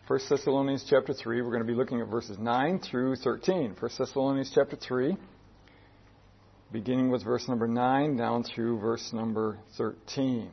1 Thessalonians chapter 3. We're going to be looking at verses 9 through 13. 1 Thessalonians chapter 3, beginning with verse number 9 down through verse number 13.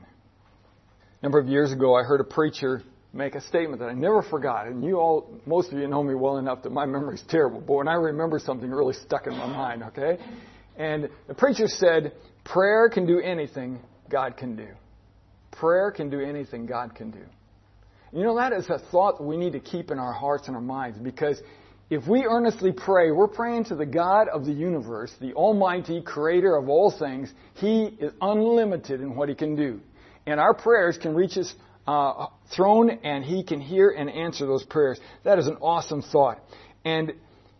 A number of years ago, I heard a preacher make a statement that I never forgot. And most of you know me well enough that my memory's terrible. But when I remember something, it really stuck in my mind, okay? And the preacher said, prayer can do anything God can do. Prayer can do anything God can do. You know, that is a thought that we need to keep in our hearts and our minds, because if we earnestly pray, we're praying to the God of the universe, the almighty creator of all things. He is unlimited in what He can do. And our prayers can reach His throne, and He can hear and answer those prayers. That is an awesome thought. And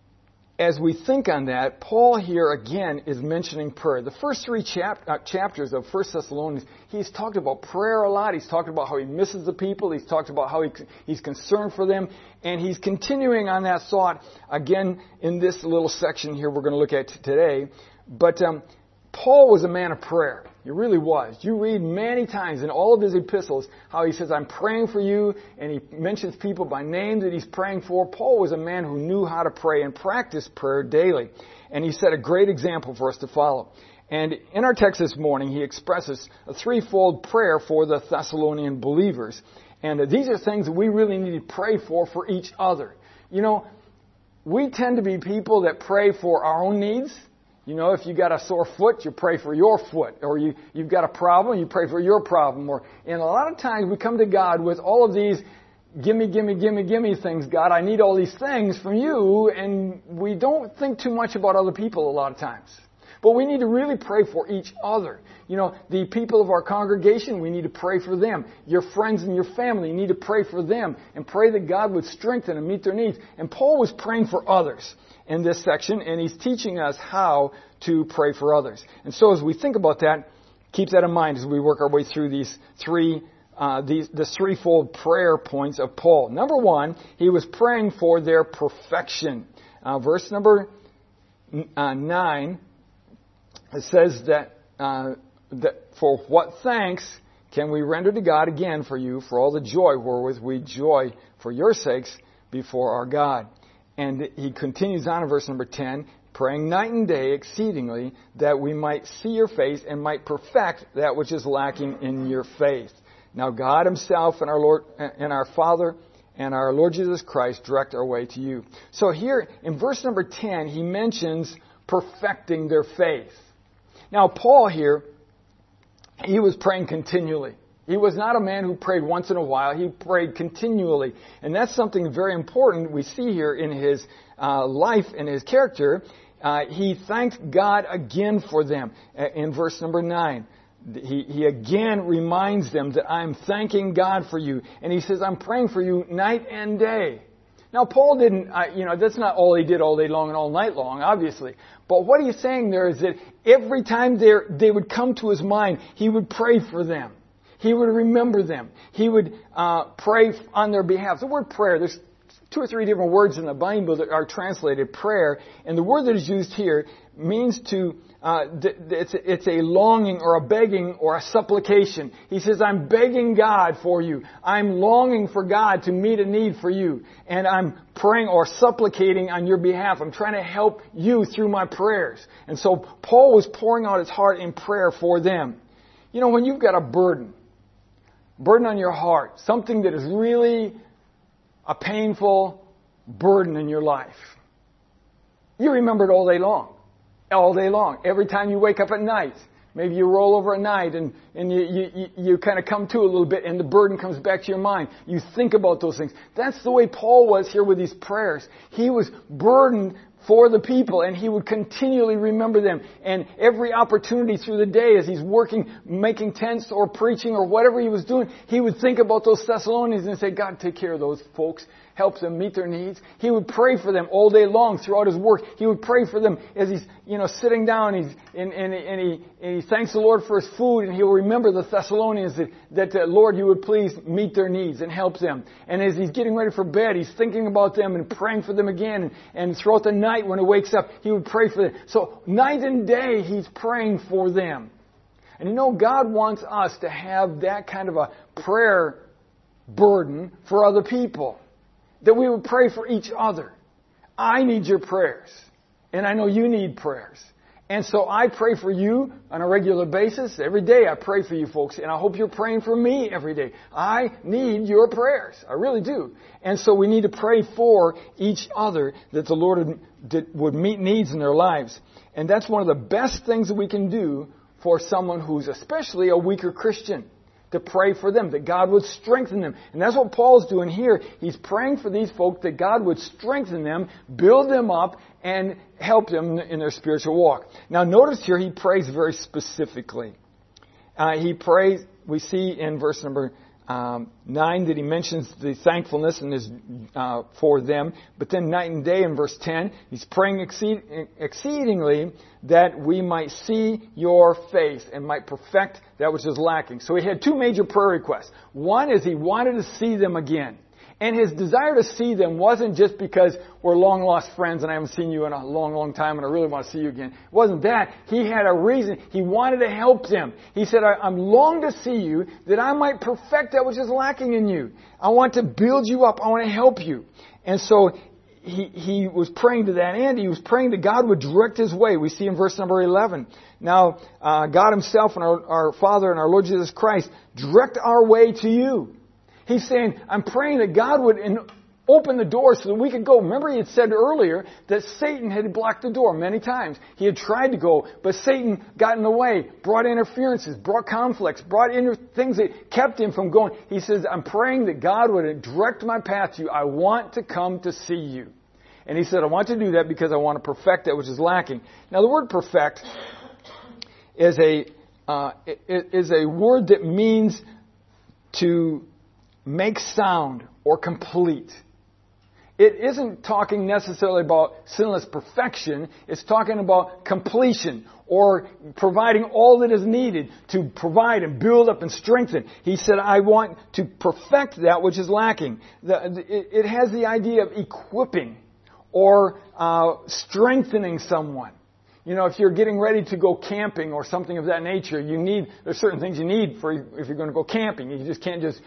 as we think on that, Paul here again is mentioning prayer. The first three chapters of 1 Thessalonians, he's talked about prayer a lot. He's talked about how he misses the people. He's talked about how he's concerned for them. And he's continuing on that thought again in this little section here we're going to look at today. But Paul was a man of prayer. He really was. You read many times in all of his epistles how he says, I'm praying for you, and he mentions people by name that he's praying for. Paul was a man who knew how to pray and practiced prayer daily. And he set a great example for us to follow. And in our text this morning, he expresses a threefold prayer for the Thessalonian believers. And these are things that we really need to pray for each other. You know, we tend to be people that pray for our own needs. You know, if you got a sore foot, you pray for your foot. Or you've got a problem, you pray for your problem. And a lot of times we come to God with all of these gimme things. God, I need all these things from you. And we don't think too much about other people a lot of times. But we need to really pray for each other. You know, the people of our congregation, we need to pray for them. Your friends and your family, you need to pray for them. And pray that God would strengthen and meet their needs. And Paul was praying for others in this section, and he's teaching us how to pray for others. And so as we think about that, keep that in mind as we work our way through these threefold prayer points of Paul. Number one, he was praying for their perfection. Verse number 9, it says that for what thanks can we render to God again for you, for all the joy wherewith we joy for your sakes before our God. And he continues on in verse number 10, praying night and day exceedingly that we might see your face and might perfect that which is lacking in your faith. Now God Himself and our Lord and our Father and our Lord Jesus Christ direct our way to you. So here in verse number 10, he mentions perfecting their faith. Now Paul here, he was praying continually. He was not a man who prayed once in a while. He prayed continually. And that's something very important we see here in his life and his character. He thanked God again for them. In verse number 9, he again reminds them that I'm thanking God for you. And he says, I'm praying for you night and day. Now, Paul didn't, that's not all he did all day long and all night long, obviously. But what he's saying there is that every time they would come to his mind, he would pray for them. He would remember them. He would pray on their behalf. The word prayer, there's 2 or 3 different words in the Bible that are translated prayer. And the word that is used here means to, it's a longing or a begging or a supplication. He says, I'm begging God for you. I'm longing for God to meet a need for you. And I'm praying or supplicating on your behalf. I'm trying to help you through my prayers. And so Paul was pouring out his heart in prayer for them. You know, when you've got a burden on your heart, something that is really a painful burden in your life, you remember it all day long. Every time you wake up at night, maybe you roll over at night and you kind of come to a little bit and the burden comes back to your mind. You think about those things. That's the way Paul was here with these prayers. He was burdened for the people, and he would continually remember them. And every opportunity through the day as he's working, making tents or preaching or whatever he was doing, he would think about those Thessalonians and say, God, take care of those folks. Help them meet their needs. He would pray for them all day long throughout his work. He would pray for them as he's, sitting down and he thanks the Lord for his food, and he'll remember the Thessalonians that Lord, you would please meet their needs and help them. And as he's getting ready for bed, he's thinking about them and praying for them again. And throughout the night when he wakes up, he would pray for them. So night and day, he's praying for them. And God wants us to have that kind of a prayer burden for other people. that we would pray for each other. I need your prayers. And I know you need prayers. And so I pray for you on a regular basis. Every day I pray for you folks. And I hope you're praying for me every day. I need your prayers. I really do. And so we need to pray for each other that the Lord would meet needs in their lives. And that's one of the best things that we can do for someone who's especially a weaker Christian. To pray for them, that God would strengthen them. And that's what Paul's doing here. He's praying for these folk that God would strengthen them, build them up, and help them in their spiritual walk. Now notice here he prays very specifically. He prays, we see in verse number 9 that he mentions the thankfulness and his, for them. But then night and day in verse 10, he's praying exceedingly that we might see your face and might perfect that which is lacking. So he had two major prayer requests. One is he wanted to see them again. And his desire to see them wasn't just because we're long lost friends and I haven't seen you in a long, long time and I really want to see you again. It wasn't that. He had a reason. He wanted to help them. He said, I'm long to see you that I might perfect that which is lacking in you. I want to build you up. I want to help you. And so he was praying to that end. He was praying that God would direct his way. We see in verse number 11. Now, God himself and our Father and our Lord Jesus Christ direct our way to you. He's saying, I'm praying that God would open the door so that we could go. Remember he had said earlier that Satan had blocked the door many times. He had tried to go, but Satan got in the way, brought interferences, brought conflicts, brought things that kept him from going. He says, I'm praying that God would direct my path to you. I want to come to see you. And he said, I want to do that because I want to perfect that which is lacking. Now the word perfect is a word that means to make sound or complete. It isn't talking necessarily about sinless perfection. It's talking about completion or providing all that is needed to provide and build up and strengthen. He said, I want to perfect that which is lacking. It has the idea of equipping or strengthening someone. You know, if you're getting ready to go camping or something of that nature, there's certain things you need if you're going to go camping. You just can't just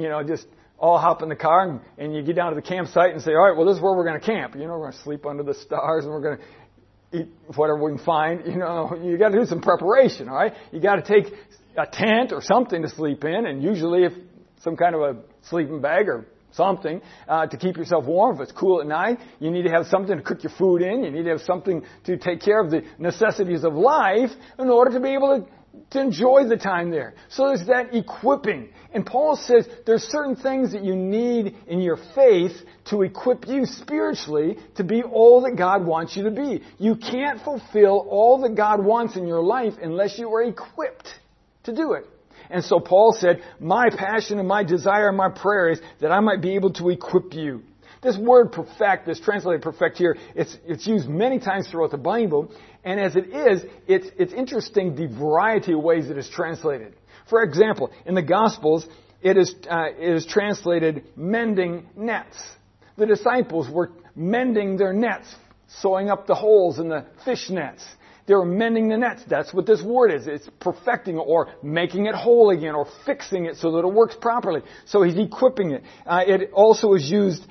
all hop in the car and you get down to the campsite and say, all right, well, this is where we're going to camp. You know, we're going to sleep under the stars and we're going to eat whatever we can find. You know, you got to do some preparation, all right? You got to take a tent or something to sleep in, and usually if some kind of a sleeping bag or something to keep yourself warm. If it's cool at night, you need to have something to cook your food in. You need to have something to take care of the necessities of life in order to be able to enjoy the time there. So there's that equipping. And Paul says there's certain things that you need in your faith to equip you spiritually to be all that God wants you to be. You can't fulfill all that God wants in your life unless you are equipped to do it. And so Paul said, my passion and my desire and my prayer is that I might be able to equip you. This word perfect, this translated perfect here, it's used many times throughout the Bible. And as it is, it's interesting the variety of ways it is translated. For example, in the Gospels, it is translated mending nets. The disciples were mending their nets, sewing up the holes in the fish nets. They were mending the nets. That's what this word is. It's perfecting it or making it whole again or fixing it so that it works properly. So he's equipping it. It also is used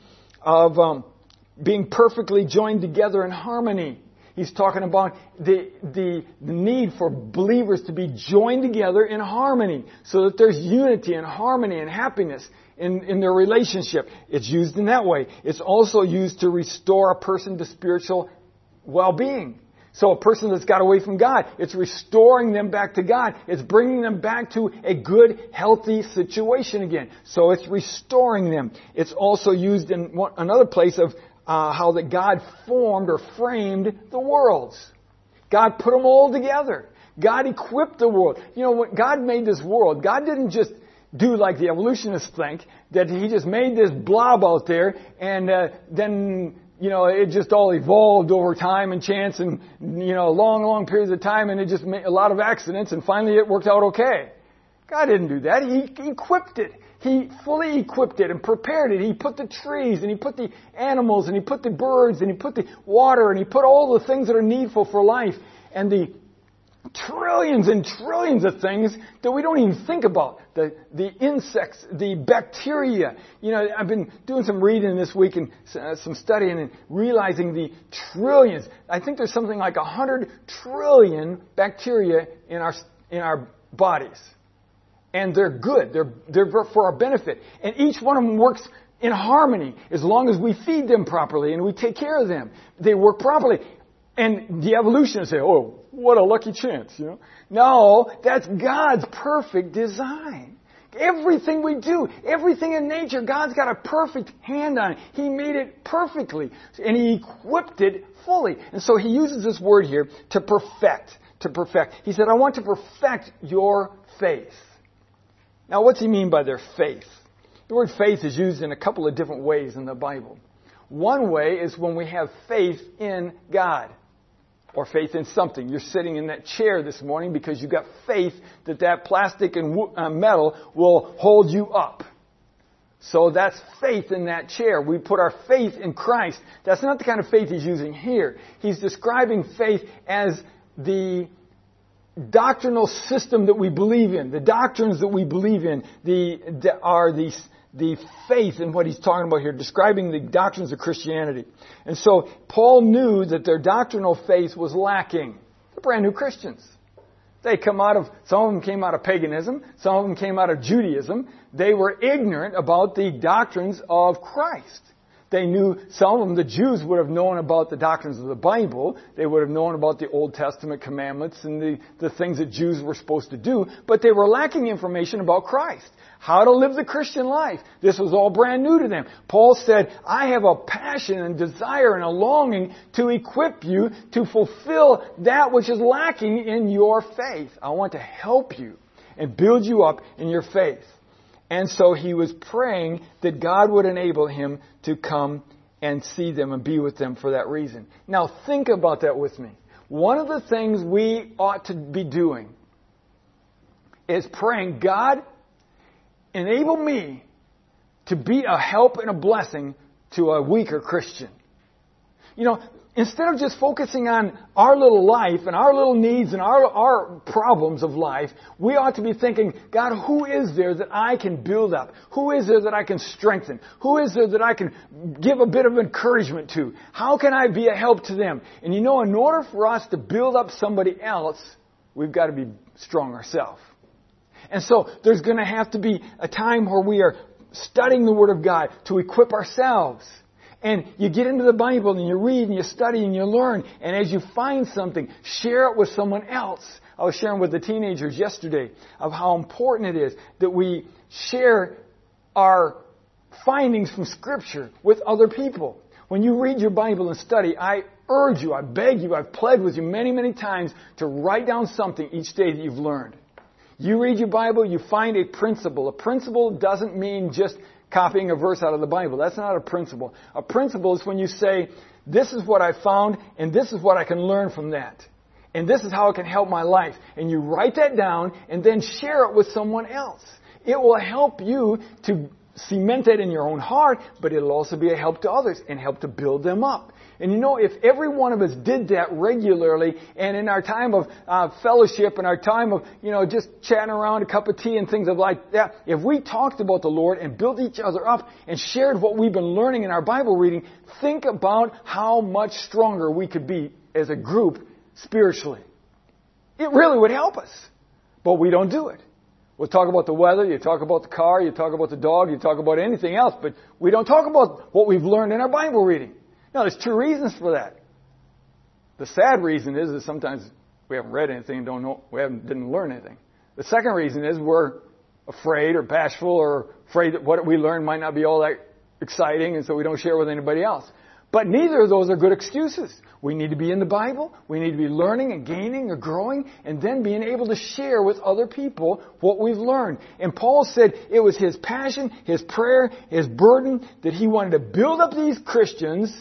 of being perfectly joined together in harmony. He's talking about the need for believers to be joined together in harmony so that there's unity and harmony and happiness in their relationship. It's used in that way. It's also used to restore a person to spiritual well-being. So a person that's got away from God, it's restoring them back to God. It's bringing them back to a good, healthy situation again. So it's restoring them. It's also used in another place of how that God formed or framed the worlds. God put them all together. God equipped the world. You know, when God made this world, God didn't just do like the evolutionists think, that He just made this blob out there and then, you know, it just all evolved over time and chance and, you know, long periods of time, and it just made a lot of accidents and finally it worked out okay. God didn't do that. He equipped it. He fully equipped it and prepared it. He put the trees and He put the animals and He put the birds and He put the water and He put all the things that are needful for life. And the trillions and trillions of things that we don't even think about. The insects, the bacteria. You know, I've been doing some reading this week and some studying and realizing the trillions. I think there's something like 100 trillion bacteria in our bodies. And they're good. They're for our benefit. And each one of them works in harmony as long as we feed them properly and we take care of them. They work properly. And the evolutionists say, oh, what a lucky chance, you know. No, that's God's perfect design. Everything we do, everything in nature, God's got a perfect hand on it. He made it perfectly. And He equipped it fully. And so He uses this word here, to perfect. To perfect. He said, I want to perfect your faith. Now, what's He mean by their faith? The word faith is used in a couple of different ways in the Bible. One way is when we have faith in God. Or faith in something. You're sitting in that chair this morning because you've got faith that plastic and metal will hold you up. So that's faith in that chair. We put our faith in Christ. That's not the kind of faith He's using here. He's describing faith as the doctrinal system that we believe in. The doctrines that we believe in are the faith in what he's talking about here, describing the doctrines of Christianity. And so Paul knew that their doctrinal faith was lacking. They're brand new Christians. Some of them came out of paganism, some of them came out of Judaism. They were ignorant about the doctrines of Christ. They knew, some of them, the Jews would have known about the doctrines of the Bible. They would have known about the Old Testament commandments and the things that Jews were supposed to do. But they were lacking information about Christ. How to live the Christian life. This was all brand new to them. Paul said, I have a passion and desire and a longing to equip you to fulfill that which is lacking in your faith. I want to help you and build you up in your faith. And so he was praying that God would enable him to come and see them and be with them for that reason. Now think about that with me. One of the things we ought to be doing is praying, God, enable me to be a help and a blessing to a weaker Christian. You know, instead of just focusing on our little life and our little needs and our problems of life, we ought to be thinking, God, who is there that I can build up? Who is there that I can strengthen? Who is there that I can give a bit of encouragement to? How can I be a help to them? And you know, in order for us to build up somebody else, we've got to be strong ourselves. And so there's going to have to be a time where we are studying the Word of God to equip ourselves. And you get into the Bible and you read and you study and you learn. And as you find something, share it with someone else. I was sharing with the teenagers yesterday of how important it is that we share our findings from Scripture with other people. When you read your Bible and study, I urge you, I beg you, I've pled with you many, many times to write down something each day that you've learned. You read your Bible, you find a principle. A principle doesn't mean just copying a verse out of the Bible. That's not a principle. A principle is when you say, this is what I found, and this is what I can learn from that. And this is how it can help my life. And you write that down, and then share it with someone else. It will help you to cement it in your own heart, but it'll also be a help to others and help to build them up. And you know, if every one of us did that regularly, and in our time of fellowship and our time of, you know, just chatting around a cup of tea and things like that, if we talked about the Lord and built each other up and shared what we've been learning in our Bible reading, think about how much stronger we could be as a group spiritually. It really would help us. But we don't do it. We'll talk about the weather, you talk about the car, you talk about the dog, you talk about anything else, but we don't talk about what we've learned in our Bible reading. Now, there's two reasons for that. The sad reason is that sometimes we haven't read anything and didn't learn anything. The second reason is we're afraid or bashful or afraid that what we learned might not be all that exciting, and so we don't share with anybody else. But neither of those are good excuses. We need to be in the Bible. We need to be learning and gaining or growing and then being able to share with other people what we've learned. And Paul said it was his passion, his prayer, his burden that he wanted to build up these Christians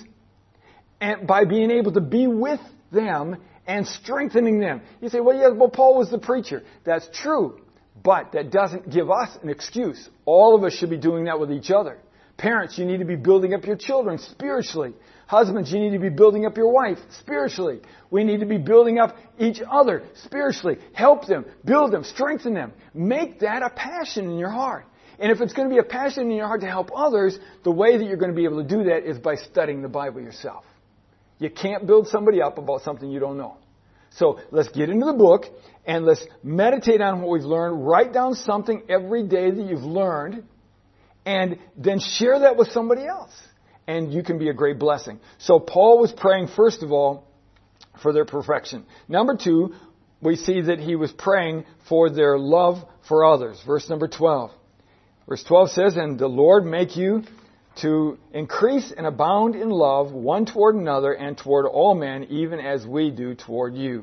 and by being able to be with them and strengthening them. You say, well, Paul was the preacher. That's true. But that doesn't give us an excuse. All of us should be doing that with each other. Parents, you need to be building up your children spiritually. Husbands, you need to be building up your wife spiritually. We need to be building up each other spiritually. Help them, build them, strengthen them. Make that a passion in your heart. And if it's going to be a passion in your heart to help others, the way that you're going to be able to do that is by studying the Bible yourself. You can't build somebody up about something you don't know. So let's get into the book and let's meditate on what we've learned. Write down something every day that you've learned and then share that with somebody else. And you can be a great blessing. So Paul was praying, first of all, for their perfection. Number 2, we see that he was praying for their love for others. Verse number 12. Verse 12 says, "And the Lord make you to increase and abound in love one toward another and toward all men, even as we do toward you."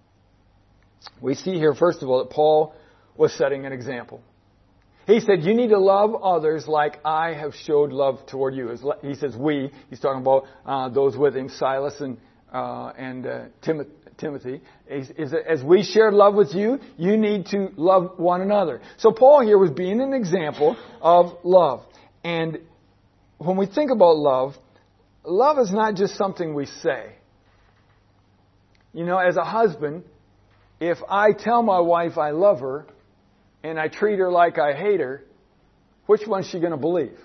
We see here, first of all, that Paul was setting an example. He said, you need to love others like I have showed love toward you. He says we. He's talking about those with him, Silas and Timothy. As we shared love with you, you need to love one another. So Paul here was being an example of love. And when we think about love, love is not just something we say. You know, as a husband, if I tell my wife I love her and I treat her like I hate her, which one's she going to believe?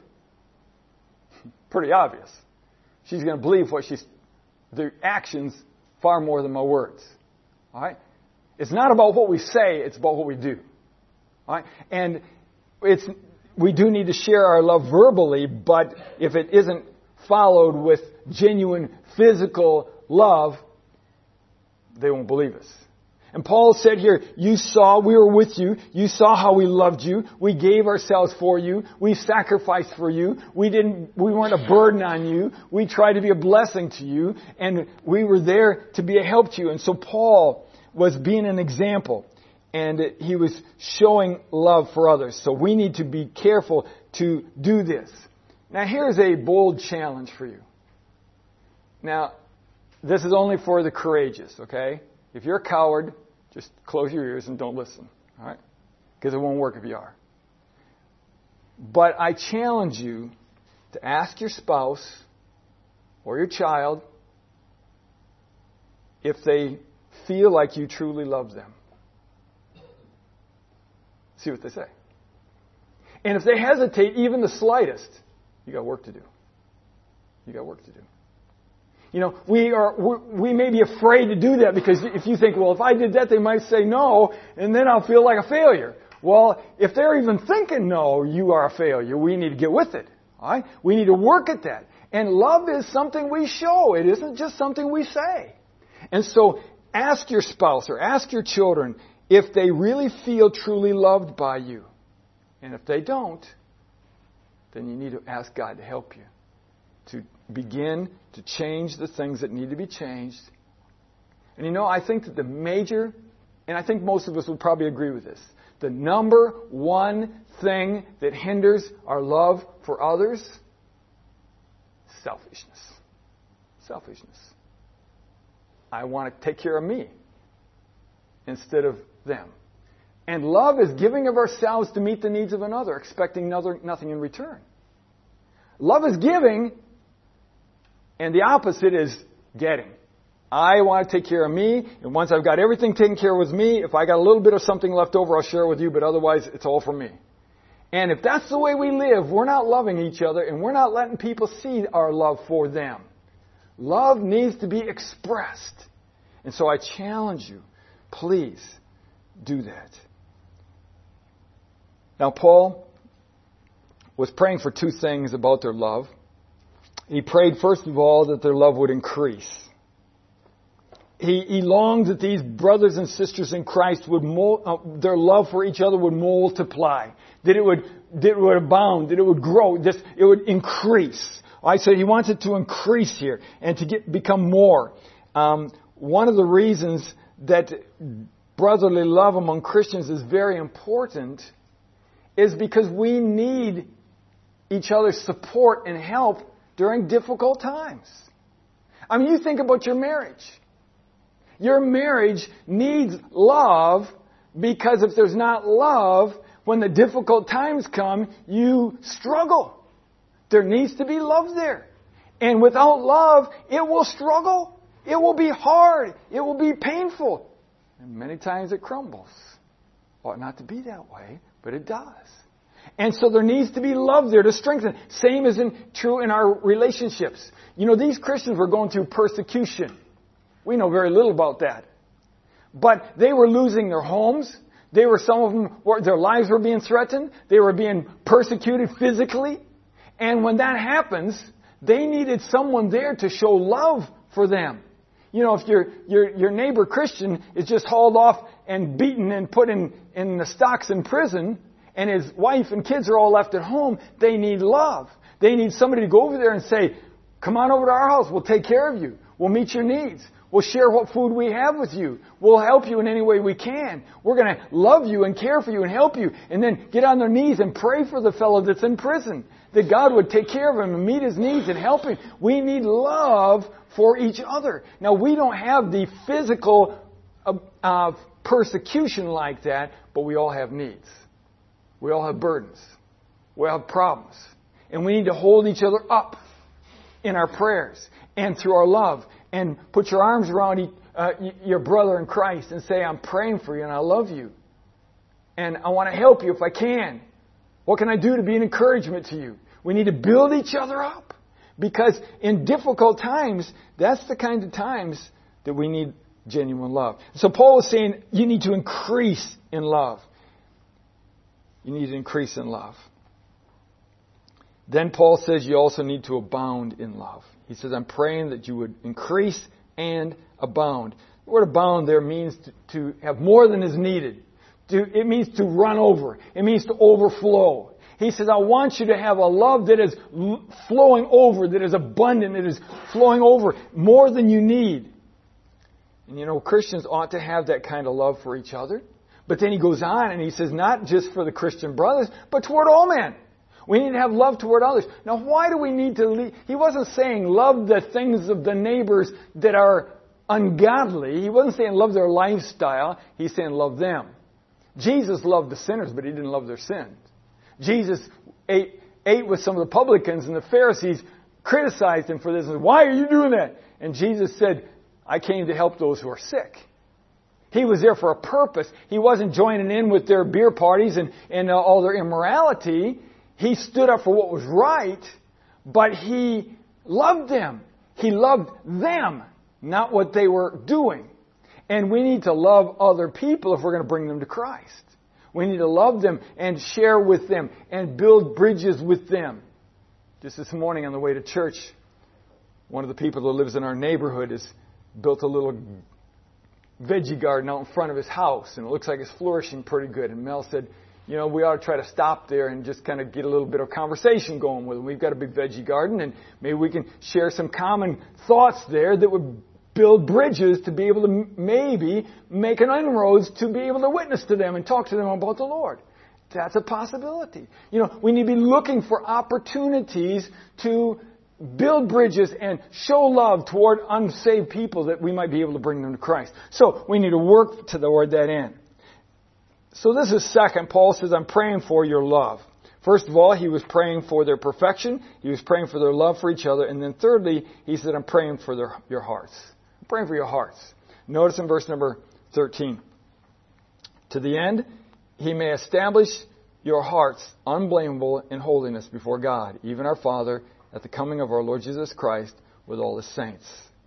Pretty obvious. She's going to believe the actions far more than my words. All right? It's not about what we say, it's about what we do. All right? And we do need to share our love verbally, but if it isn't followed with genuine physical love, they won't believe us. And Paul said here, we were with you, you saw how we loved you, we gave ourselves for you, we sacrificed for you, we weren't a burden on you, we tried to be a blessing to you, and we were there to be a help to you. And so Paul was being an example, and he was showing love for others. So we need to be careful to do this. Now here's a bold challenge for you. Now, this is only for the courageous, okay? If you're a coward, just close your ears and don't listen, all right? Because it won't work if you are. But I challenge you to ask your spouse or your child if they feel like you truly love them. See what they say. And if they hesitate even the slightest, you got work to do. You got work to do. You know, we may be afraid to do that because if you think, well, if I did that, they might say no, and then I'll feel like a failure. Well, if they're even thinking no, you are a failure. We need to get with it. All right? We need to work at that. And love is something we show. It isn't just something we say. And so ask your spouse or ask your children if they really feel truly loved by you. And if they don't, then you need to ask God to help you to begin to change the things that need to be changed. And you know, I think that and I think most of us would probably agree with this, the number one thing that hinders our love for others, selfishness. Selfishness. I want to take care of me instead of them. And love is giving of ourselves to meet the needs of another, expecting nothing in return. Love is giving, and the opposite is getting. I want to take care of me, and once I've got everything taken care of with me, if I got a little bit of something left over, I'll share it with you, but otherwise it's all for me. And if that's the way we live, we're not loving each other, and we're not letting people see our love for them. Love needs to be expressed. And so I challenge you, please do that. Now, Paul was praying for two things about their love. He prayed, first of all, that their love would increase. He longed that these brothers and sisters in Christ their love for each other would multiply, that it would abound, that it would grow, it would increase. I said he wants it to increase here and to become more. One of the reasons that brotherly love among Christians is very important is because we need each other's support and help during difficult times. I mean, you think about your marriage. Your marriage needs love because if there's not love, when the difficult times come, you struggle. There needs to be love there. And without love, it will struggle. It will be hard. It will be painful. And many times it crumbles. Ought not to be that way, but it does. And so there needs to be love there to strengthen. Same is true in our relationships. You know, these Christians were going through persecution. We know very little about that. But they were losing their homes. Some of them, their lives were being threatened. They were being persecuted physically. And when that happens, they needed someone there to show love for them. You know, if your neighbor Christian is just hauled off and beaten and put in the stocks in prison, and his wife and kids are all left at home, they need love. They need somebody to go over there and say, come on over to our house. We'll take care of you. We'll meet your needs. We'll share what food we have with you. We'll help you in any way we can. We're going to love you and care for you and help you. And then get on their knees and pray for the fellow that's in prison. That God would take care of him and meet his needs and help him. We need love for each other. Now, we don't have the physical persecution like that, but we all have needs. We all have burdens. We all have problems. And we need to hold each other up in our prayers and through our love. And put your arms around your brother in Christ and say, I'm praying for you and I love you. And I want to help you if I can. What can I do to be an encouragement to you? We need to build each other up. Because in difficult times, that's the kind of times that we need genuine love. So Paul is saying you need to increase in love. You need to increase in love. Then Paul says you also need to abound in love. He says, I'm praying that you would increase and abound. The word abound there means to have more than is needed. It means to run over. It means to overflow. He says, I want you to have a love that is flowing over, that is abundant, that is flowing over more than you need. And you know, Christians ought to have that kind of love for each other. But then he goes on and he says, not just for the Christian brothers, but toward all men. We need to have love toward others. Now, why do we need to leave? He wasn't saying love the things of the neighbors that are ungodly. He wasn't saying love their lifestyle. He's saying love them. Jesus loved the sinners, but he didn't love their sins. Jesus ate with some of the publicans, and the Pharisees criticized him for this. And, why are you doing that? And Jesus said, I came to help those who are sick. He was there for a purpose. He wasn't joining in with their beer parties and all their immorality. He stood up for what was right, but he loved them. He loved them, not what they were doing. And we need to love other people if we're going to bring them to Christ. We need to love them and share with them and build bridges with them. Just this morning on the way to church, one of the people that lives in our neighborhood has built a little veggie garden out in front of his house, and it looks like it's flourishing pretty good. And Mel said, you know, we ought to try to stop there and just kind of get a little bit of conversation going with him. We've got a big veggie garden, and maybe we can share some common thoughts there that would build bridges to be able to maybe make an inroads to be able to witness to them and talk to them about the Lord. That's a possibility. You know, we need to be looking for opportunities to build bridges and show love toward unsaved people that we might be able to bring them to Christ. So we need to work toward that end. So this is second. Paul says, I'm praying for your love. First of all, he was praying for their perfection. He was praying for their love for each other. And then thirdly, he said, I'm praying for your hearts. I'm praying for your hearts. Notice in verse number 13. To the end, he may establish your hearts unblameable in holiness before God, even our Father, at the coming of our Lord Jesus Christ with all his saints.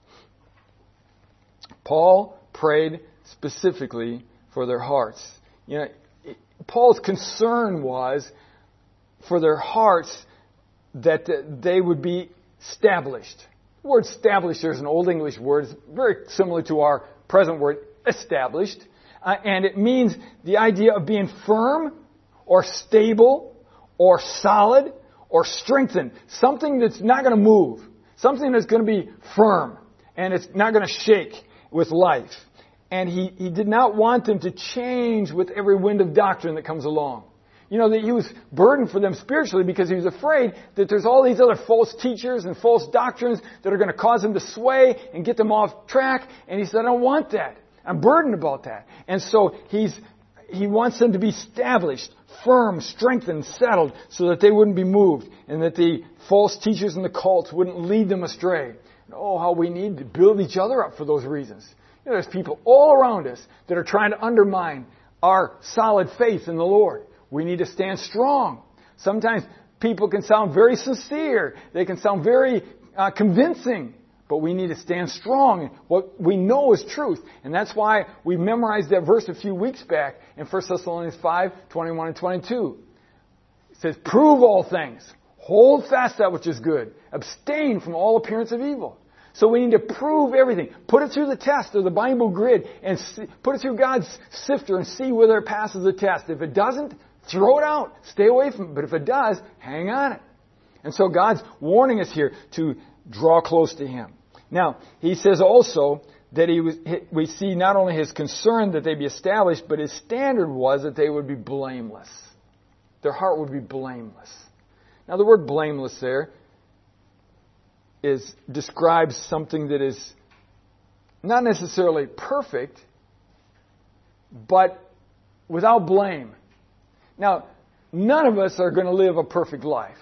Paul prayed specifically for their hearts. You know, Paul's concern was for their hearts that they would be established. The word established, there's an Old English word, it's very similar to our present word, established. And it means the idea of being firm or stable or solid or strengthened. Something that's not going to move. Something that's going to be firm and it's not going to shake with life. And he did not want them to change with every wind of doctrine that comes along. You know, that he was burdened for them spiritually because he was afraid that there's all these other false teachers and false doctrines that are going to cause them to sway and get them off track. And he said, I don't want that. I'm burdened about that. And so He wants them to be established, firm, strengthened, settled, so that they wouldn't be moved, and that the false teachers and the cults wouldn't lead them astray. And oh, how we need to build each other up for those reasons. You know, there's people all around us that are trying to undermine our solid faith in the Lord. We need to stand strong. Sometimes people can sound very sincere. They can sound very convincing. But we need to stand strong in what we know is truth. And that's why we memorized that verse a few weeks back in 1 Thessalonians 5, 21 and 22. It says, prove all things. Hold fast that which is good. Abstain from all appearance of evil. So we need to prove everything. Put it through the test of the Bible grid and put it through God's sifter and see whether it passes the test. If it doesn't, throw it out. Stay away from it. But if it does, hang on it. And so God's warning us here to draw close to Him. Now, He says also that we see not only His concern that they be established, but His standard was that they would be blameless. Their heart would be blameless. Now, the word blameless there describes something that is not necessarily perfect, but without blame. Now, none of us are going to live a perfect life.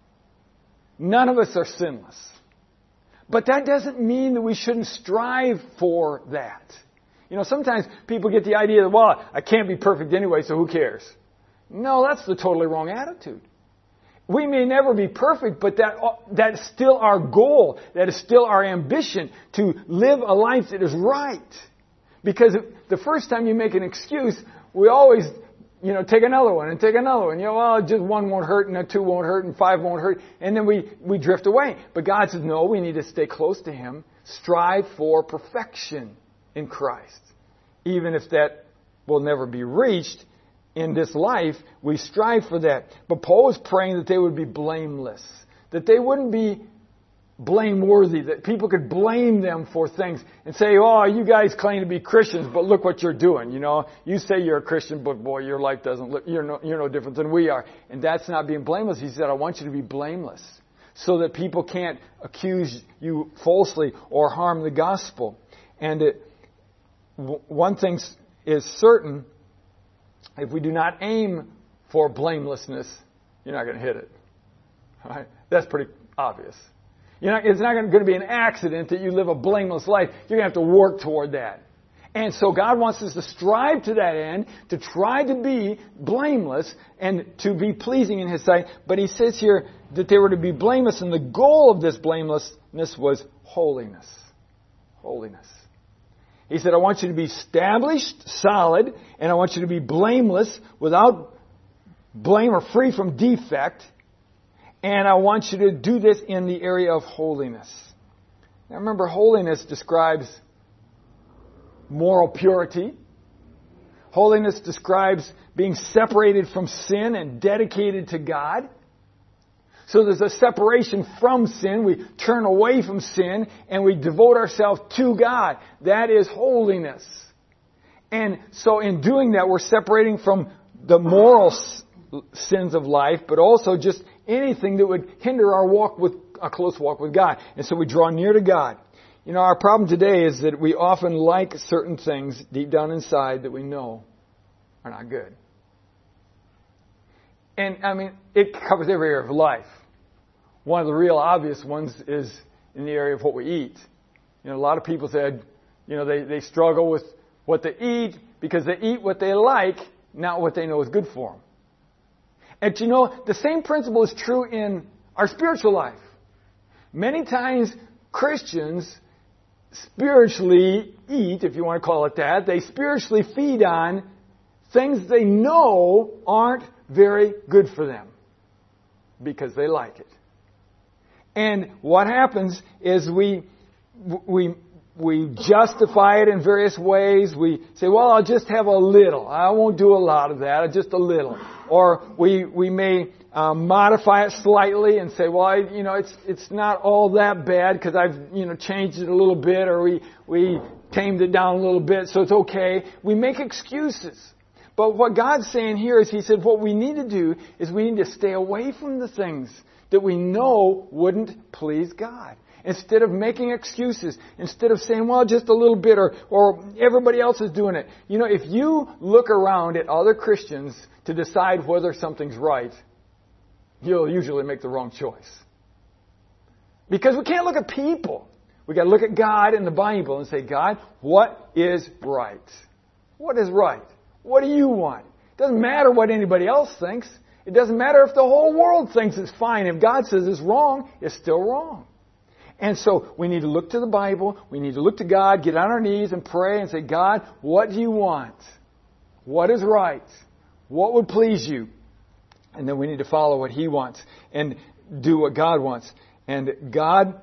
None of us are sinless. But that doesn't mean that we shouldn't strive for that. You know, sometimes people get the idea that, well, I can't be perfect anyway, so who cares? No, that's the totally wrong attitude. We may never be perfect, but that's still our goal. That is still our ambition, to live a life that is right. Because the first time you make an excuse, we always, take another one and take another one. Well, just one won't hurt, and 2 won't hurt, and 5 won't hurt. And then we drift away. But God says, no, we need to stay close to Him. Strive for perfection in Christ. Even if that will never be reached in this life, we strive for that. But Paul is praying that they would be blameless. That they wouldn't be blameworthy. That people could blame them for things and say, oh, you guys claim to be Christians, but look what you're doing. You say you're a Christian, but boy, your life doesn't look, you're no different than we are. And that's not being blameless. He said, I want you to be blameless so that people can't accuse you falsely or harm the gospel. And one thing is certain, if we do not aim for blamelessness, you're not going to hit it. All right? That's pretty obvious. It's not going to be an accident that you live a blameless life. You're going to have to work toward that. And so God wants us to strive to that end, to try to be blameless and to be pleasing in His sight. But He says here that they were to be blameless, and the goal of this blamelessness was holiness. Holiness. He said, I want you to be established, solid, and I want you to be blameless, without blame or free from defect. And I want you to do this in the area of holiness. Now remember, holiness describes moral purity. Holiness describes being separated from sin and dedicated to God. So there's a separation from sin. We turn away from sin and we devote ourselves to God. That is holiness. And so in doing that, we're separating from the moral sins of life, but also just anything that would hinder a close walk with God. And so we draw near to God. Our problem today is that we often like certain things deep down inside that we know are not good. And, it covers every area of life. One of the real obvious ones is in the area of what we eat. A lot of people said, they struggle with what they eat because they eat what they like, not what they know is good for them. And the same principle is true in our spiritual life. Many times Christians spiritually eat, if you want to call it that. They spiritually feed on things they know aren't very good for them because they like it. And what happens is we justify it in various ways. We say, well, I'll just have a little. I won't do a lot of that, just a little. Or we may modify it slightly and say, well, it's not all that bad because I've changed it a little bit, or we tamed it down a little bit, so it's okay. We make excuses. But what God's saying here is, He said, what we need to do is we need to stay away from the things that we know wouldn't please God. Instead of making excuses, instead of saying, well, just a little bit, or everybody else is doing it. You know, if you look around at other Christians to decide whether something's right, you'll usually make the wrong choice. Because we can't look at people. We got to look at God and the Bible and say, God, what is right? What is right? What do you want? It doesn't matter what anybody else thinks. It doesn't matter if the whole world thinks it's fine. If God says it's wrong, it's still wrong. And so we need to look to the Bible. We need to look to God, get on our knees and pray and say, God, what do you want? What is right? What would please you? And then we need to follow what He wants and do what God wants. And God,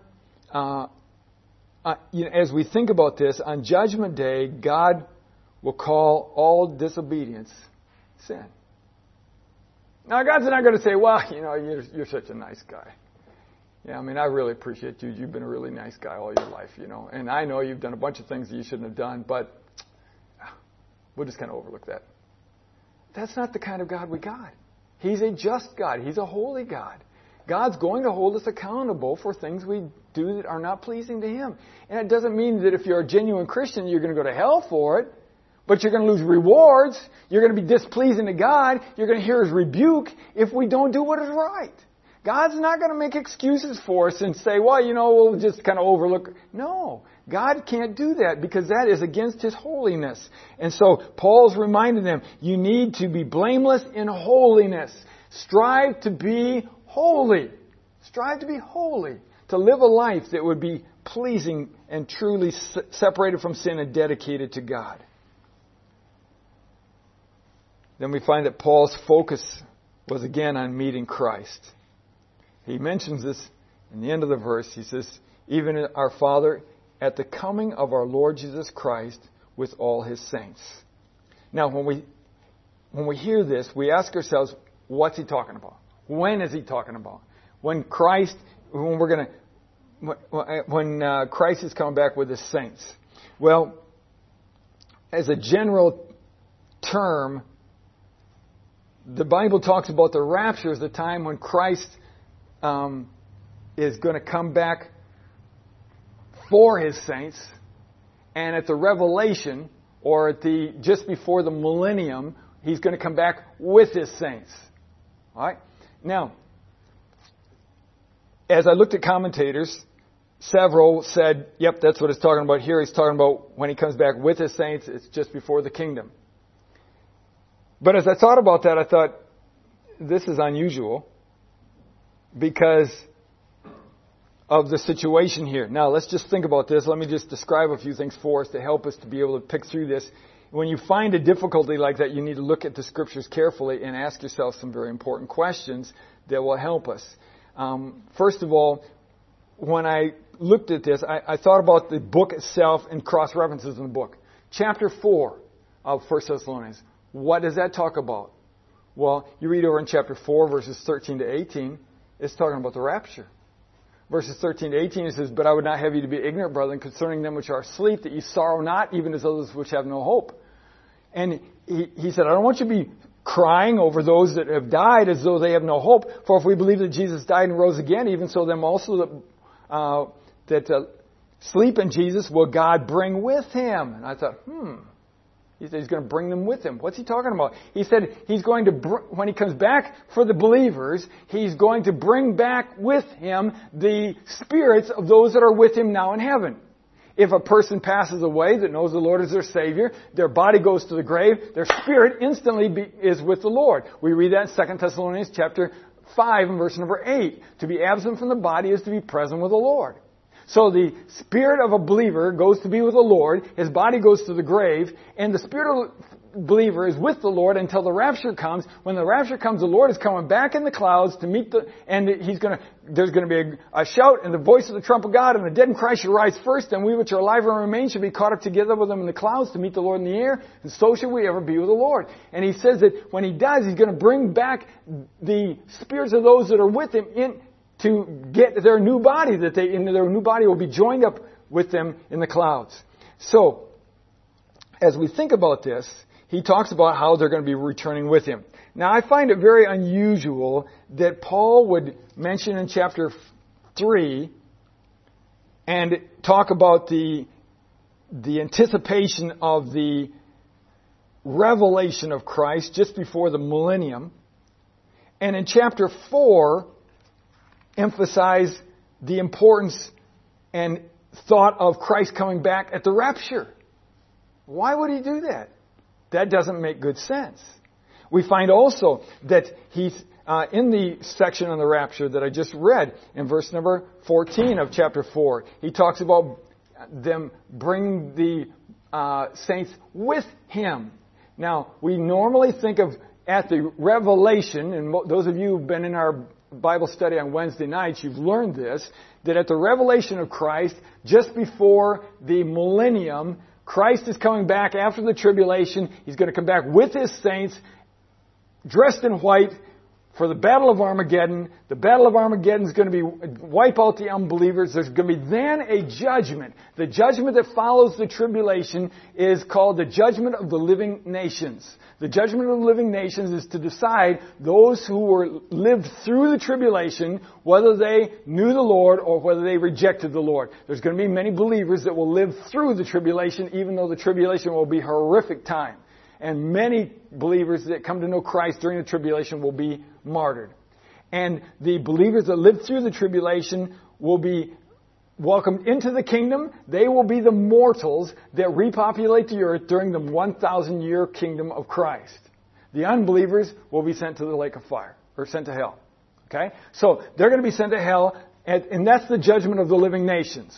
as we think about this, on Judgment Day, God will call all disobedience sin. Now, God's not going to say, well, you're such a nice guy. Yeah, I mean, I really appreciate you. You've been a really nice guy all your life, And I know you've done a bunch of things that you shouldn't have done, but we'll just kind of overlook that. That's not the kind of God we got. He's a just God. He's a holy God. God's going to hold us accountable for things we do that are not pleasing to Him. And it doesn't mean that if you're a genuine Christian, you're going to go to hell for it. But you're going to lose rewards. You're going to be displeasing to God. You're going to hear His rebuke if we don't do what is right. God's not going to make excuses for us and say, well, we'll just kind of overlook. No, God can't do that because that is against His holiness. And so Paul's reminding them, you need to be blameless in holiness. Strive to be holy. Strive to be holy. To live a life that would be pleasing and truly separated from sin and dedicated to God. Then we find that Paul's focus was again on meeting Christ. He mentions this in the end of the verse. He says, even our Father, at the coming of our Lord Jesus Christ with all His saints. Now, when we hear this, we ask ourselves, what's He talking about? When is He talking about? When Christ is coming back with His saints. Well, as a general term, the Bible talks about the rapture as the time when Christ is going to come back for His saints, and at the revelation, or at just before the millennium, He's going to come back with His saints. All right. Now, as I looked at commentators, several said, "Yep, that's what it's talking about here. He's talking about when He comes back with His saints. It's just before the kingdom." But as I thought about that, I thought this is unusual. Because of the situation here. Now, let's just think about this. Let me just describe a few things for us to help us to be able to pick through this. When you find a difficulty like that, you need to look at the Scriptures carefully and ask yourself some very important questions that will help us. First of all, when I looked at this, I thought about the book itself and cross-references in the book. Chapter 4 of 1 Thessalonians. What does that talk about? Well, you read over in chapter 4, verses 13 to 18. It's talking about the rapture. Verses 13 to 18, it says, but I would not have you to be ignorant, brethren, concerning them which are asleep, that ye sorrow not, even as others which have no hope. And he said, I don't want you to be crying over those that have died as though they have no hope. For if we believe that Jesus died and rose again, even so them also that sleep in Jesus will God bring with Him. And I thought, He said He's going to bring them with Him. What's He talking about? He said He's going to, when He comes back for the believers, He's going to bring back with Him the spirits of those that are with Him now in heaven. If a person passes away that knows the Lord is their Savior, their body goes to the grave, their spirit instantly is with the Lord. We read that in 2 Thessalonians chapter 5 and verse number 8. To be absent from the body is to be present with the Lord. So the spirit of a believer goes to be with the Lord, his body goes to the grave, and the spirit of a believer is with the Lord until the rapture comes. When the rapture comes, the Lord is coming back in the clouds to meet there's going to be a shout and the voice of the trump of God, and the dead in Christ shall rise first, and we which are alive and remain shall be caught up together with them in the clouds to meet the Lord in the air, and so shall we ever be with the Lord. And He says that when He does, He's going to bring back the spirits of those that are with Him in to get their new body, that their new body will be joined up with them in the clouds. So, as we think about this, he talks about how they're going to be returning with Him. Now, I find it very unusual that Paul would mention in chapter 3 and talk about the anticipation of the revelation of Christ just before the millennium, and in chapter 4 emphasize the importance and thought of Christ coming back at the rapture. Why would he do that? That doesn't make good sense. We find also that he's in the section on the rapture that I just read, in verse number 14 of chapter 4, he talks about them bringing the saints with him. Now, we normally think of at the revelation, and those of you who've been in our Bible study on Wednesday nights, you've learned this, that at the revelation of Christ, just before the millennium, Christ is coming back after the tribulation. He's going to come back with his saints, dressed in white, for the Battle of Armageddon. The Battle of Armageddon is going to be wipe out the unbelievers. There's going to be then a judgment. The judgment that follows the tribulation is called the judgment of the living nations. The judgment of the living nations is to decide those who lived through the tribulation, whether they knew the Lord or whether they rejected the Lord. There's going to be many believers that will live through the tribulation, even though the tribulation will be a horrific time. And many believers that come to know Christ during the tribulation will be martyred. And the believers that live through the tribulation will be welcomed into the kingdom. They will be the mortals that repopulate the earth during the 1,000-year kingdom of Christ. The unbelievers will be sent to the lake of fire, or sent to hell. Okay? So they're going to be sent to hell, and that's the judgment of the living nations.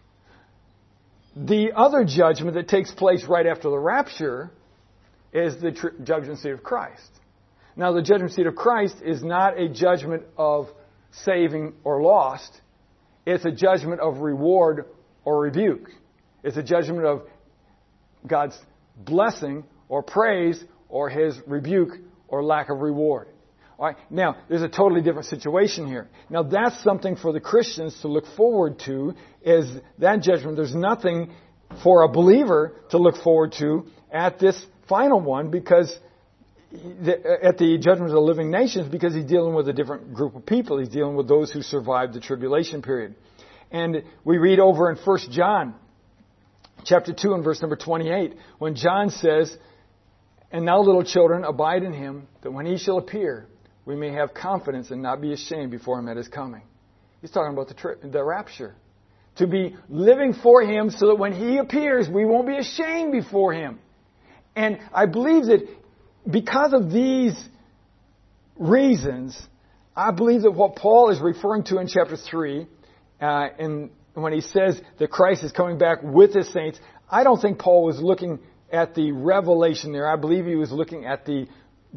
The other judgment that takes place right after the rapture is the judgment seat of Christ. Now, the judgment seat of Christ is not a judgment of saving or lost. It's a judgment of reward or rebuke. It's a judgment of God's blessing or praise or his rebuke or lack of reward. All right. Now, there's a totally different situation here. Now, that's something for the Christians to look forward to, is that judgment. There's nothing for a believer to look forward to at this final one, because at the judgment of the living nations, because he's dealing with a different group of people. He's dealing with those who survived the tribulation period. And we read over in 1 John chapter 2 and verse number 28, when John says, "And now, little children, abide in him, that when he shall appear, we may have confidence and not be ashamed before him at his coming." He's talking about the rapture. To be living for him so that when he appears, we won't be ashamed before him. And I believe that because of these reasons, I believe that what Paul is referring to in chapter 3, and when he says that Christ is coming back with his saints, I don't think Paul was looking at the revelation there. I believe he was looking at the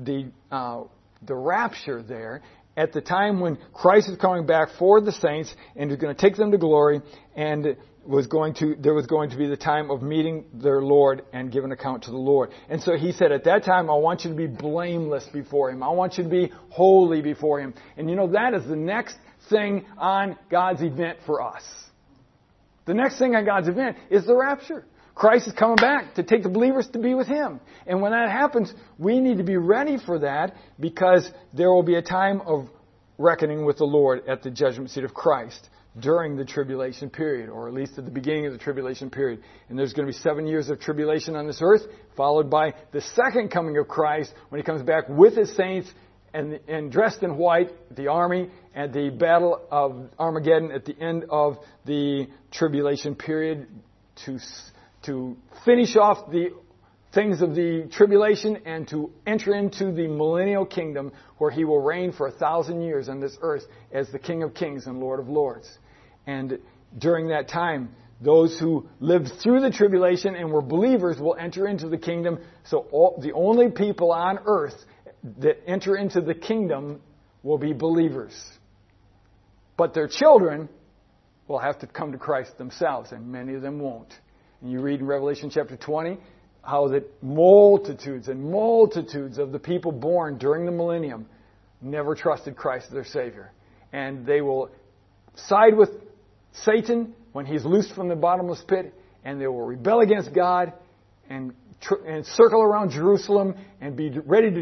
rapture there, at the time when Christ is coming back for the saints and is going to take them to glory, and there was going to be the time of meeting their Lord and give an account to the Lord. And so he said, at that time, I want you to be blameless before him. I want you to be holy before him. And you know, that is the next thing on God's event for us. The next thing on God's event is the rapture. Christ is coming back to take the believers to be with him. And when that happens, we need to be ready for that, because there will be a time of reckoning with the Lord at the judgment seat of Christ during the tribulation period, or at least at the beginning of the tribulation period. And there's going to be 7 years of tribulation on this earth, followed by the second coming of Christ when he comes back with his saints and dressed in white, the army, at the Battle of Armageddon at the end of the tribulation period, to finish off the things of the tribulation and to enter into the millennial kingdom, where he will reign for 1,000 years on this earth as the King of Kings and Lord of Lords. And during that time, those who lived through the tribulation and were believers will enter into the kingdom. So the only people on earth that enter into the kingdom will be believers. But their children will have to come to Christ themselves, and many of them won't. And you read in Revelation chapter 20 how that multitudes and multitudes of the people born during the millennium never trusted Christ as their Savior. And they will side with Satan when he's loosed from the bottomless pit, and they will rebel against God and circle around Jerusalem and be ready to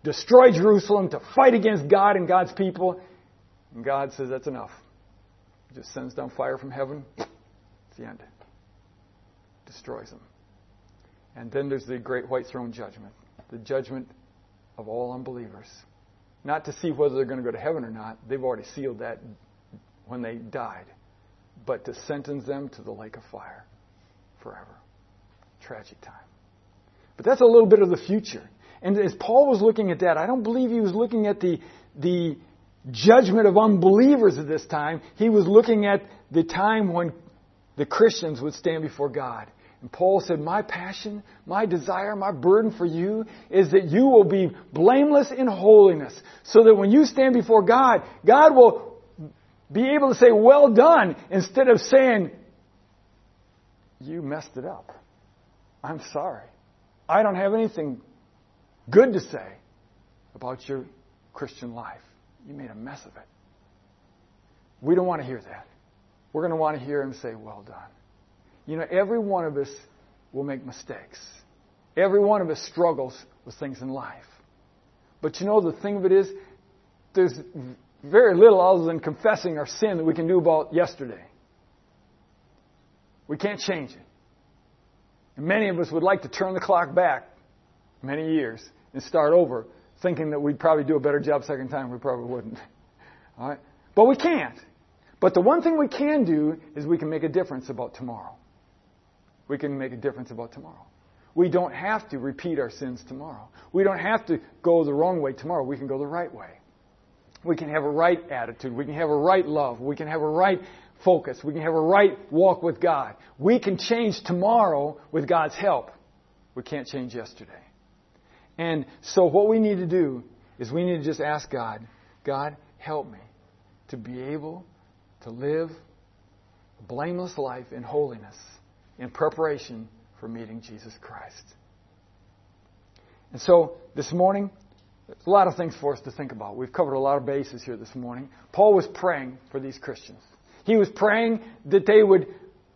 destroy Jerusalem, to fight against God and God's people. And God says, that's enough. He just sends down fire from heaven. It's the end. Destroys them. And then there's the great white throne judgment. The judgment of all unbelievers. Not to see whether they're going to go to heaven or not. They've already sealed that when they died. But to sentence them to the lake of fire forever. Tragic time. But that's a little bit of the future. And as Paul was looking at that, I don't believe he was looking at the judgment of unbelievers at this time. He was looking at the time when the Christians would stand before God. And Paul said, my passion, my desire, my burden for you is that you will be blameless in holiness. So that when you stand before God, God will be able to say, well done, instead of saying, you messed it up. I'm sorry. I don't have anything good to say about your Christian life. You made a mess of it. We don't want to hear that. We're going to want to hear him say, well done. You know, every one of us will make mistakes. Every one of us struggles with things in life. But you know, the thing of it is, there's very little other than confessing our sin that we can do about yesterday. We can't change it. And many of us would like to turn the clock back many years and start over, thinking that we'd probably do a better job second time. We probably wouldn't. All right? But we can't. But the one thing we can do is we can make a difference about tomorrow. We can make a difference about tomorrow. We don't have to repeat our sins tomorrow. We don't have to go the wrong way tomorrow. We can go the right way. We can have a right attitude. We can have a right love. We can have a right focus. We can have a right walk with God. We can change tomorrow with God's help. We can't change yesterday. And so what we need to do is we need to just ask God, God, help me to be able to live a blameless life in holiness in preparation for meeting Jesus Christ. And so this morning, there's a lot of things for us to think about. We've covered a lot of bases here this morning. Paul was praying for these Christians. He was praying that they would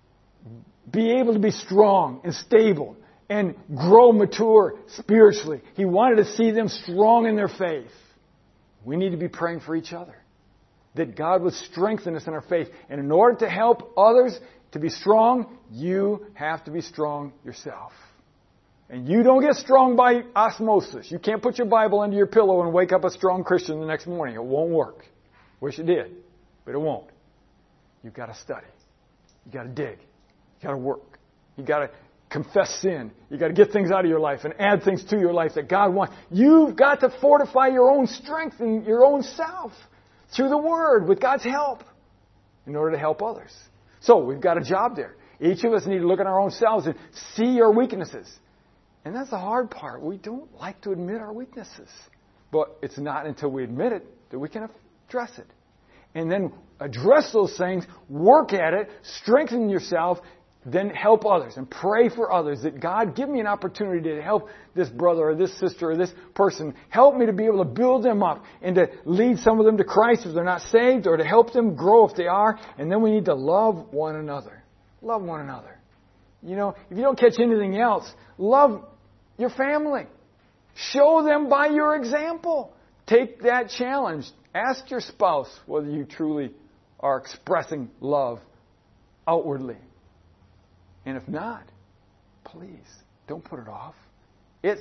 be able to be strong and stable and grow mature spiritually. He wanted to see them strong in their faith. We need to be praying for each other, that God would strengthen us in our faith. And in order to help others to be strong, you have to be strong yourself. And you don't get strong by osmosis. You can't put your Bible under your pillow and wake up a strong Christian the next morning. It won't work. Wish it did, but it won't. You've got to study. You've got to dig. You've got to work. You've got to confess sin. You've got to get things out of your life and add things to your life that God wants. You've got to fortify your own strength and your own self through the Word with God's help in order to help others. So we've got a job there. Each of us need to look at our own selves and see our weaknesses. And that's the hard part. We don't like to admit our weaknesses. But it's not until we admit it that we can address it. And then address those things, work at it, strengthen yourself, then help others and pray for others that God, give me an opportunity to help this brother or this sister or this person. Help me to be able to build them up and to lead some of them to Christ if they're not saved, or to help them grow if they are. And then we need to love one another. Love one another. You know, if you don't catch anything else, love your family. Show them by your example. Take that challenge. Ask your spouse whether you truly are expressing love outwardly. And if not, please, don't put it off. It's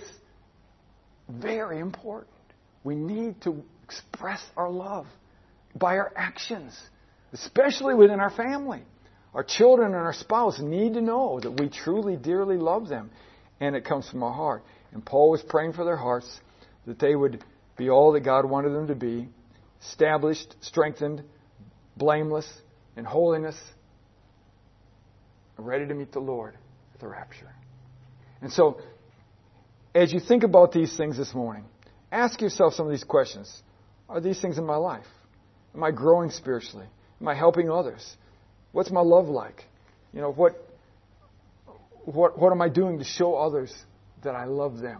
very important. We need to express our love by our actions, especially within our family. Our children and our spouse need to know that we truly, dearly love them, and it comes from our heart. And Paul was praying for their hearts, that they would be all that God wanted them to be, established, strengthened, blameless, in holiness, ready to meet the Lord at the rapture. And so, as you think about these things this morning, ask yourself some of these questions. Are these things in my life? Am I growing spiritually? Am I helping others? What's my love like? You know, what am I doing to show others that I love them?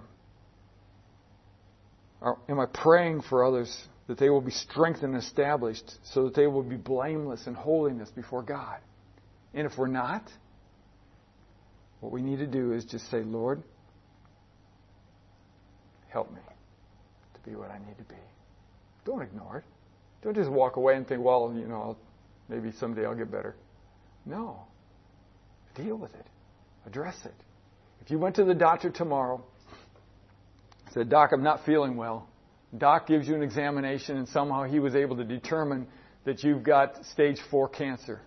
Or am I praying for others that they will be strengthened and established so that they will be blameless in holiness before God? And if we're not, what we need to do is just say, Lord, help me to be what I need to be. Don't ignore it. Don't just walk away and think, well, maybe someday I'll get better. No. Deal with it. Address it. If you went to the doctor tomorrow, said, Doc, I'm not feeling well. Doc gives you an examination and somehow he was able to determine that you've got stage 4 cancer.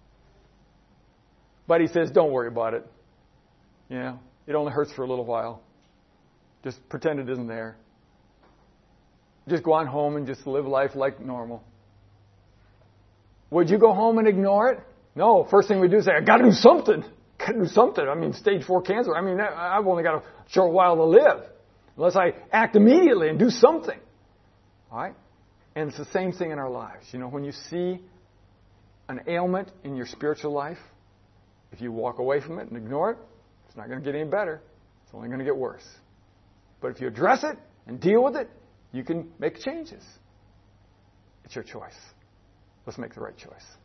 But he says, don't worry about it. It only hurts for a little while. Just pretend it isn't there. Just go on home and just live life like normal. Would you go home and ignore it? No. First thing we do is say, I got to do something. Got to do something. I mean, stage 4 cancer. I mean, I've only got a short while to live. Unless I act immediately and do something. All right? And it's the same thing in our lives. When you see an ailment in your spiritual life, if you walk away from it and ignore it, it's not going to get any better. It's only going to get worse. But if you address it and deal with it, you can make changes. It's your choice. Let's make the right choice.